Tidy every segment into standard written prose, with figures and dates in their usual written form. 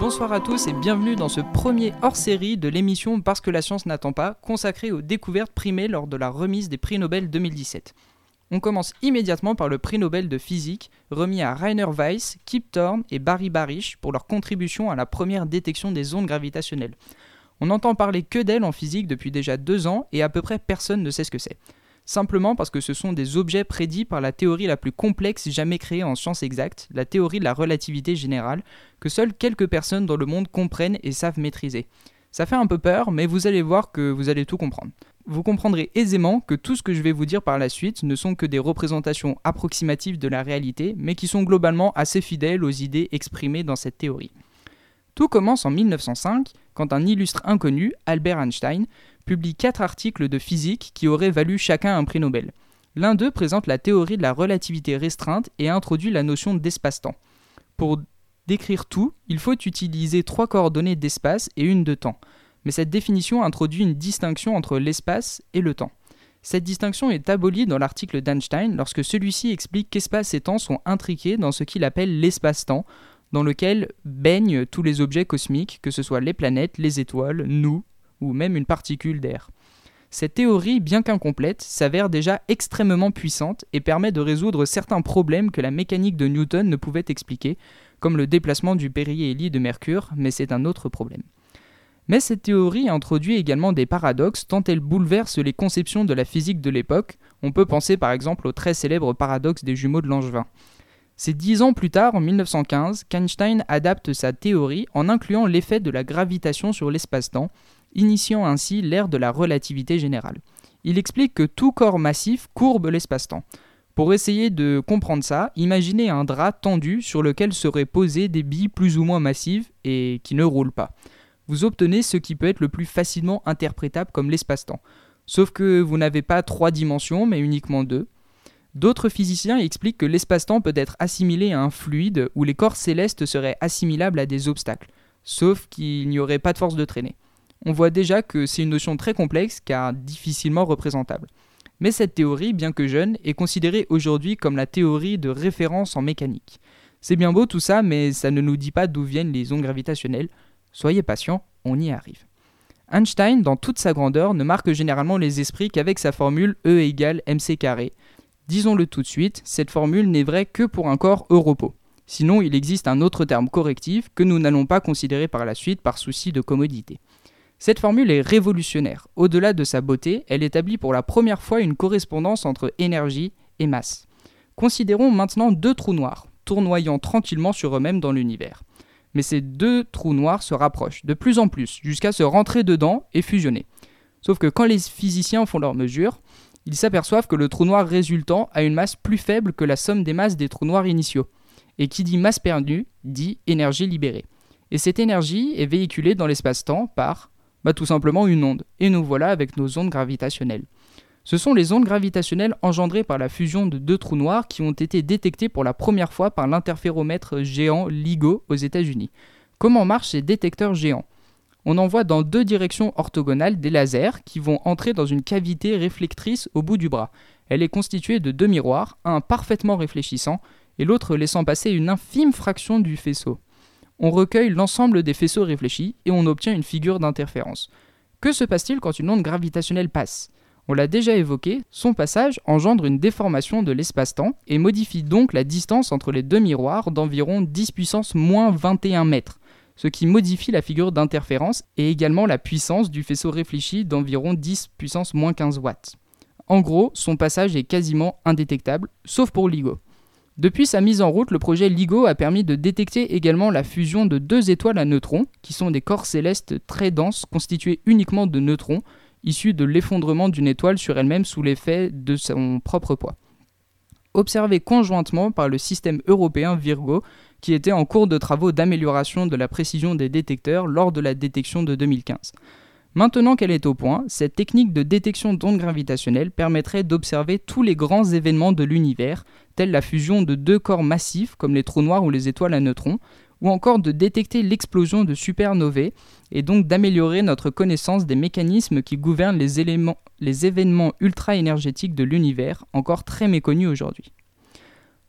Bonsoir à tous et bienvenue dans ce premier hors-série de l'émission Parce que la science n'attend pas, consacrée aux découvertes primées lors de la remise des prix Nobel 2017. On commence immédiatement par le prix Nobel de physique, remis à Rainer Weiss, Kip Thorne et Barry Barish pour leur contribution à la première détection des ondes gravitationnelles. On n'entend parler que d'elles en physique depuis déjà 2 ans et à peu près personne ne sait ce que c'est. Simplement parce que ce sont des objets prédits par la théorie la plus complexe jamais créée en sciences exactes, la théorie de la relativité générale, que seules quelques personnes dans le monde comprennent et savent maîtriser. Ça fait un peu peur, mais vous allez voir que vous allez tout comprendre. Vous comprendrez aisément que tout ce que je vais vous dire par la suite ne sont que des représentations approximatives de la réalité, mais qui sont globalement assez fidèles aux idées exprimées dans cette théorie. Tout commence en 1905, quand un illustre inconnu, Albert Einstein, publie 4 articles de physique qui auraient valu chacun un prix Nobel. L'un d'eux présente la théorie de la relativité restreinte et introduit la notion d'espace-temps. Pour décrire tout, il faut utiliser 3 coordonnées d'espace et une de temps. Mais cette définition introduit une distinction entre l'espace et le temps. Cette distinction est abolie dans l'article d'Einstein lorsque celui-ci explique qu'espace et temps sont intriqués dans ce qu'il appelle l'espace-temps, dans lequel baignent tous les objets cosmiques, que ce soit les planètes, les étoiles, nous, ou même une particule d'air. Cette théorie, bien qu'incomplète, s'avère déjà extrêmement puissante et permet de résoudre certains problèmes que la mécanique de Newton ne pouvait expliquer, comme le déplacement du périhélie de Mercure, mais c'est un autre problème. Mais cette théorie introduit également des paradoxes tant elle bouleverse les conceptions de la physique de l'époque. On peut penser par exemple au très célèbre paradoxe des jumeaux de Langevin. C'est 10 ans plus tard, en 1915, qu'Einstein adapte sa théorie en incluant l'effet de la gravitation sur l'espace-temps, initiant ainsi l'ère de la relativité générale. Il explique que tout corps massif courbe l'espace-temps. Pour essayer de comprendre ça, imaginez un drap tendu sur lequel seraient posées des billes plus ou moins massives et qui ne roulent pas. Vous obtenez ce qui peut être le plus facilement interprétable comme l'espace-temps. Sauf que vous n'avez pas 3 dimensions, mais uniquement 2. D'autres physiciens expliquent que l'espace-temps peut être assimilé à un fluide où les corps célestes seraient assimilables à des obstacles, sauf qu'il n'y aurait pas de force de traînée. On voit déjà que c'est une notion très complexe car difficilement représentable. Mais cette théorie, bien que jeune, est considérée aujourd'hui comme la théorie de référence en mécanique. C'est bien beau tout ça, mais ça ne nous dit pas d'où viennent les ondes gravitationnelles. Soyez patients, on y arrive. Einstein, dans toute sa grandeur, ne marque généralement les esprits qu'avec sa formule E égale mc². Disons-le tout de suite, cette formule n'est vraie que pour un corps europos. Sinon, il existe un autre terme correctif que nous n'allons pas considérer par la suite par souci de commodité. Cette formule est révolutionnaire. Au-delà de sa beauté, elle établit pour la première fois une correspondance entre énergie et masse. Considérons maintenant 2 trous noirs, tournoyant tranquillement sur eux-mêmes dans l'univers. Mais ces 2 trous noirs se rapprochent de plus en plus, jusqu'à se rentrer dedans et fusionner. Sauf que quand les physiciens font leurs mesures, ils s'aperçoivent que le trou noir résultant a une masse plus faible que la somme des masses des trous noirs initiaux. Et qui dit masse perdue, dit énergie libérée. Et cette énergie est véhiculée dans l'espace-temps par tout simplement une onde. Et nous voilà avec nos ondes gravitationnelles. Ce sont les ondes gravitationnelles engendrées par la fusion de 2 trous noirs qui ont été détectées pour la première fois par l'interféromètre géant LIGO aux États-Unis. Comment marchent ces détecteurs géants ? On envoie dans 2 directions orthogonales des lasers qui vont entrer dans une cavité réflectrice au bout du bras. Elle est constituée de 2 miroirs, un parfaitement réfléchissant et l'autre laissant passer une infime fraction du faisceau. On recueille l'ensemble des faisceaux réfléchis et on obtient une figure d'interférence. Que se passe-t-il quand une onde gravitationnelle passe ? On l'a déjà évoqué, son passage engendre une déformation de l'espace-temps et modifie donc la distance entre les 2 miroirs d'environ 10 puissance moins 21 mètres, ce qui modifie la figure d'interférence et également la puissance du faisceau réfléchi d'environ 10 puissance moins 15 watts. En gros, son passage est quasiment indétectable, sauf pour LIGO. Depuis sa mise en route, le projet LIGO a permis de détecter également la fusion de 2 étoiles à neutrons, qui sont des corps célestes très denses constitués uniquement de neutrons, issus de l'effondrement d'une étoile sur elle-même sous l'effet de son propre poids. Observés conjointement par le système européen Virgo, qui était en cours de travaux d'amélioration de la précision des détecteurs lors de la détection de 2015. Maintenant qu'elle est au point, cette technique de détection d'ondes gravitationnelles permettrait d'observer tous les grands événements de l'univers, tels la fusion de 2 corps massifs comme les trous noirs ou les étoiles à neutrons, ou encore de détecter l'explosion de supernovae et donc d'améliorer notre connaissance des mécanismes qui gouvernent les événements ultra-énergétiques de l'univers, encore très méconnus aujourd'hui.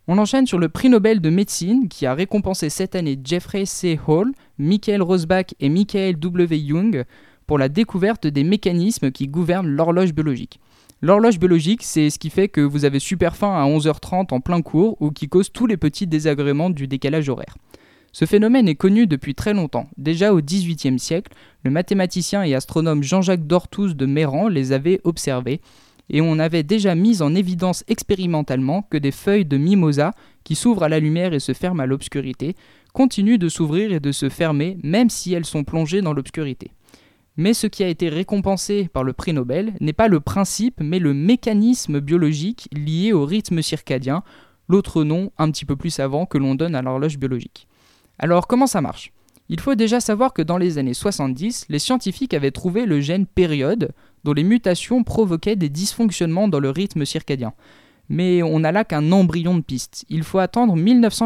On enchaîne sur le prix Nobel de médecine qui a récompensé cette année Jeffrey C. Hall, Michael Rosbach et Michael W. Young pour la découverte des mécanismes qui gouvernent l'horloge biologique. L'horloge biologique, c'est ce qui fait que vous avez super faim à 11h30 en plein cours ou qui cause tous les petits désagréments du décalage horaire. Ce phénomène est connu depuis très longtemps. Déjà au XVIIIe siècle, le mathématicien et astronome Jean-Jacques d'Orthouz de Méran les avait observés et on avait déjà mis en évidence expérimentalement que des feuilles de mimosa, qui s'ouvrent à la lumière et se ferment à l'obscurité, continuent de s'ouvrir et de se fermer même si elles sont plongées dans l'obscurité. Mais ce qui a été récompensé par le prix Nobel n'est pas le principe, mais le mécanisme biologique lié au rythme circadien, l'autre nom un petit peu plus savant que l'on donne à l'horloge biologique. Alors comment ça marche ? Il faut déjà savoir que dans les années 70, les scientifiques avaient trouvé le gène période, dont les mutations provoquaient des dysfonctionnements dans le rythme circadien. Mais on n'a là qu'un embryon de piste. Il faut attendre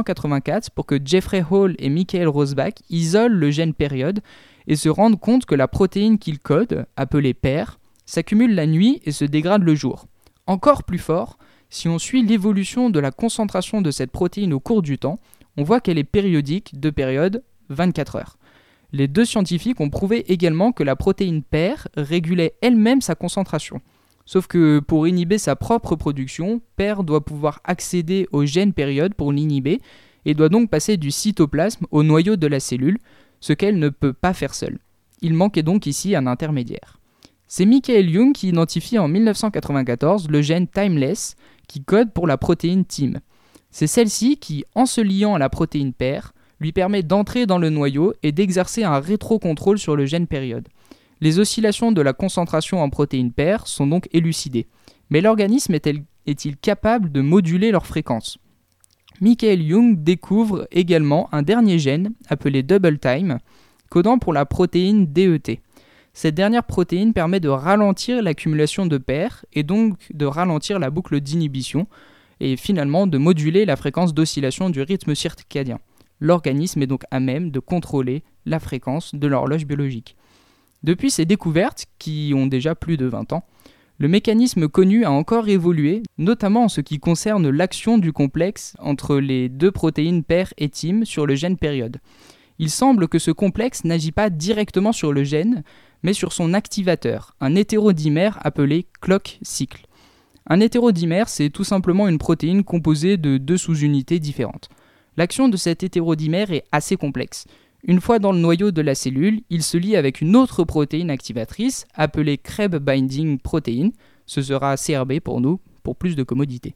1984 pour que Jeffrey Hall et Michael Rosbach isolent le gène période et se rendent compte que la protéine qu'il code, appelée PER, s'accumule la nuit et se dégrade le jour. Encore plus fort, si on suit l'évolution de la concentration de cette protéine au cours du temps, on voit qu'elle est périodique de période 24 heures. Les deux scientifiques ont prouvé également que la protéine PER régulait elle-même sa concentration. Sauf que pour inhiber sa propre production, PER doit pouvoir accéder au gène période pour l'inhiber et doit donc passer du cytoplasme au noyau de la cellule, ce qu'elle ne peut pas faire seule. Il manquait donc ici un intermédiaire. C'est Michael Young qui identifie en 1994 le gène Timeless qui code pour la protéine TIM. C'est celle-ci qui, en se liant à la protéine PER, lui permet d'entrer dans le noyau et d'exercer un rétrocontrôle sur le gène période. Les oscillations de la concentration en protéine PER sont donc élucidées. Mais l'organisme est-il capable de moduler leur fréquence ? Michael Young découvre également un dernier gène, appelé Double Time, codant pour la protéine DET. Cette dernière protéine permet de ralentir l'accumulation de PER et donc de ralentir la boucle d'inhibition et finalement de moduler la fréquence d'oscillation du rythme circadien. L'organisme est donc à même de contrôler la fréquence de l'horloge biologique. Depuis ces découvertes, qui ont déjà plus de 20 ans, le mécanisme connu a encore évolué, notamment en ce qui concerne l'action du complexe entre les deux protéines PER et TIM sur le gène période. Il semble que ce complexe n'agit pas directement sur le gène, mais sur son activateur, un hétérodimère appelé clock cycle. Un hétérodimère, c'est tout simplement une protéine composée de deux sous-unités différentes. L'action de cet hétérodimère est assez complexe. Une fois dans le noyau de la cellule, il se lie avec une autre protéine activatrice appelée Krebs Binding Protein, ce sera CRB pour nous, pour plus de commodité.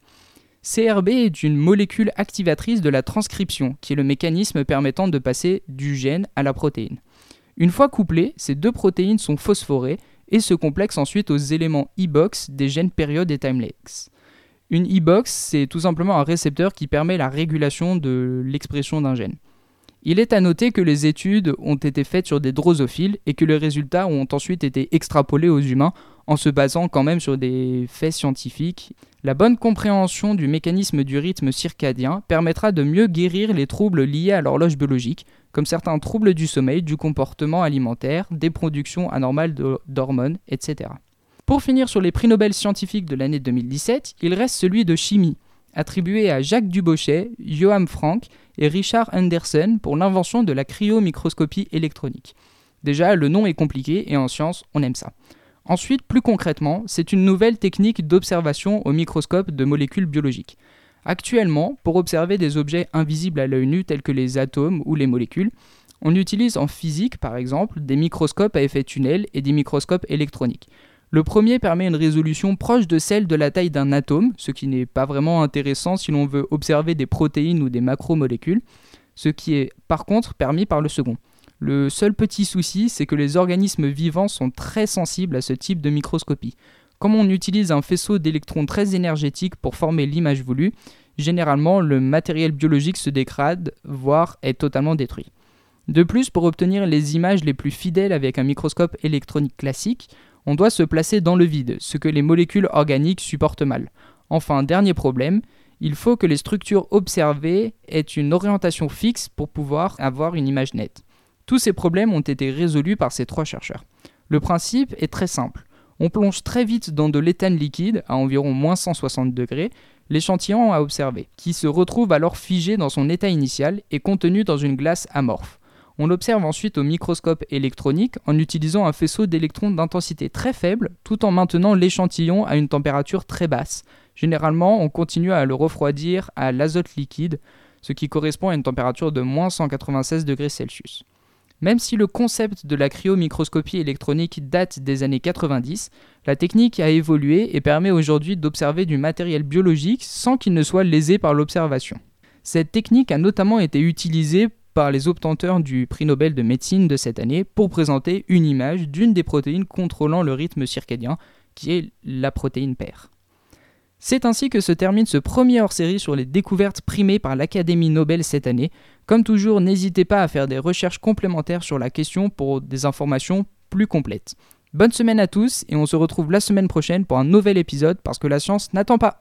CRB est une molécule activatrice de la transcription, qui est le mécanisme permettant de passer du gène à la protéine. Une fois couplées, ces deux protéines sont phosphorées et se complexent ensuite aux éléments e-box des gènes période et timeless. Une e-box, c'est tout simplement un récepteur qui permet la régulation de l'expression d'un gène. Il est à noter que les études ont été faites sur des drosophiles et que les résultats ont ensuite été extrapolés aux humains en se basant quand même sur des faits scientifiques. La bonne compréhension du mécanisme du rythme circadien permettra de mieux guérir les troubles liés à l'horloge biologique, comme certains troubles du sommeil, du comportement alimentaire, des productions anormales d'hormones, etc. Pour finir sur les prix Nobel scientifiques de l'année 2017, il reste celui de chimie, attribué à Jacques Dubochet, Johann Frank et Richard Anderson pour l'invention de la cryomicroscopie électronique. Déjà, le nom est compliqué et en science, on aime ça. Ensuite, plus concrètement, c'est une nouvelle technique d'observation au microscope de molécules biologiques. Actuellement, pour observer des objets invisibles à l'œil nu tels que les atomes ou les molécules, on utilise en physique, par exemple, des microscopes à effet tunnel et des microscopes électroniques. Le premier permet une résolution proche de celle de la taille d'un atome, ce qui n'est pas vraiment intéressant si l'on veut observer des protéines ou des macromolécules, ce qui est par contre permis par le second. Le seul petit souci, c'est que les organismes vivants sont très sensibles à ce type de microscopie. Comme on utilise un faisceau d'électrons très énergétique pour former l'image voulue, généralement le matériel biologique se dégrade, voire est totalement détruit. De plus, pour obtenir les images les plus fidèles avec un microscope électronique classique, on doit se placer dans le vide, ce que les molécules organiques supportent mal. Enfin, dernier problème, il faut que les structures observées aient une orientation fixe pour pouvoir avoir une image nette. Tous ces problèmes ont été résolus par ces trois chercheurs. Le principe est très simple. On plonge très vite dans de l'éthane liquide, à environ -160 degrés. l'échantillon à observer, qui se retrouve alors figé dans son état initial et contenu dans une glace amorphe. On l'observe ensuite au microscope électronique en utilisant un faisceau d'électrons d'intensité très faible tout en maintenant l'échantillon à une température très basse. Généralement, on continue à le refroidir à l'azote liquide, ce qui correspond à une température de moins 196 degrés Celsius. Même si le concept de la cryomicroscopie électronique date des années 90, la technique a évolué et permet aujourd'hui d'observer du matériel biologique sans qu'il ne soit lésé par l'observation. Cette technique a notamment été utilisée par les obtenteurs du prix Nobel de médecine de cette année pour présenter une image d'une des protéines contrôlant le rythme circadien, qui est la protéine PER. C'est ainsi que se termine ce premier hors-série sur les découvertes primées par l'Académie Nobel cette année. Comme toujours, n'hésitez pas à faire des recherches complémentaires sur la question pour des informations plus complètes. Bonne semaine à tous et on se retrouve la semaine prochaine pour un nouvel épisode parce que la science n'attend pas.